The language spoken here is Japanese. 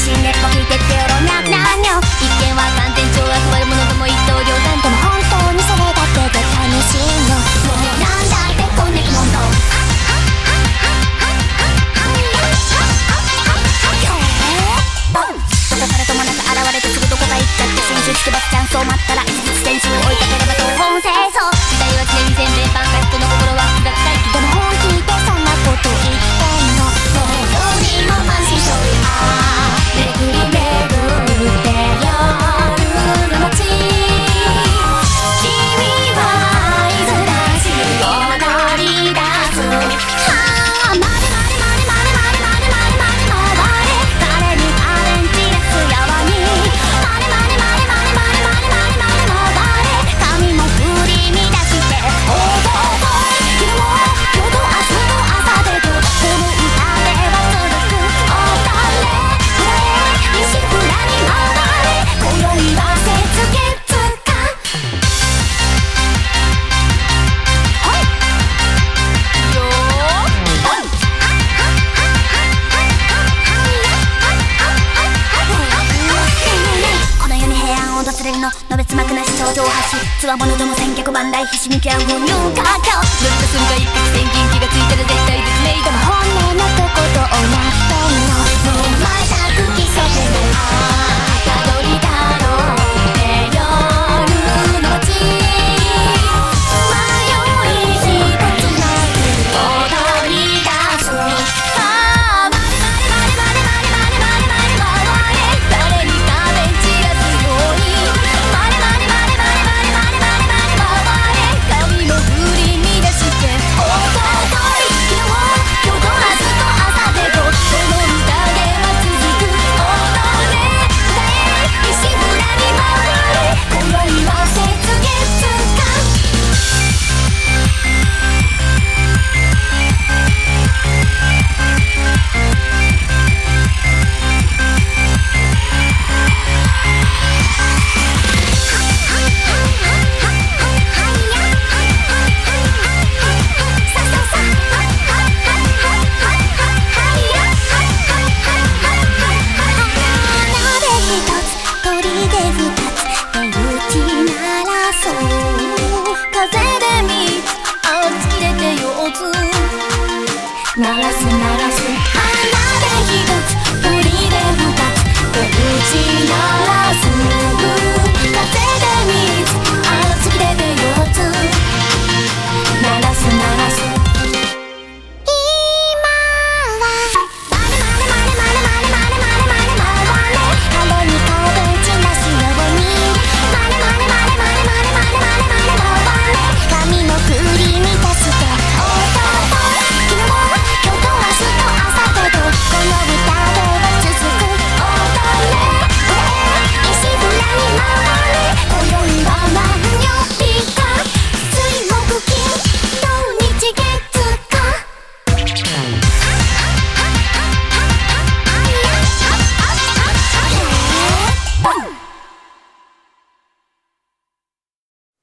新熱波聞いてってよろにゃなんにょ。一見は完全懲悪悪者とも一刀両断とも本当にそれだけで楽しいの。もうなんだってこんな気問答。どこからともなく現れてすぐどこか行っちゃって新種つけばチャンスを待ったら一日選手を追いかければ東奔西走。時代は常に全米パンか人の心は複雑回帰。でも本気でそんなこと言ってんの。もうどうにも満身創痍。ああ巡り巡って夜の街。君はいずれしを乗り出す。はあまでまでまでまでまでまでまでまでまで誰にアレンジですやわに。までまでまでまでまでまでまでまでまで髪も振り乱しておどおどい昼も夜と明日と朝でとこの歌では続くおたれふられ西ふらに回れ今宵は雪月か。はいよーこの世に平安を訪れるののべつ幕なし頂上発つわものども千脚万来ひしみき合う本名家境乗りとすんが一攫千金気がついたら絶対絶命だも本音のとこと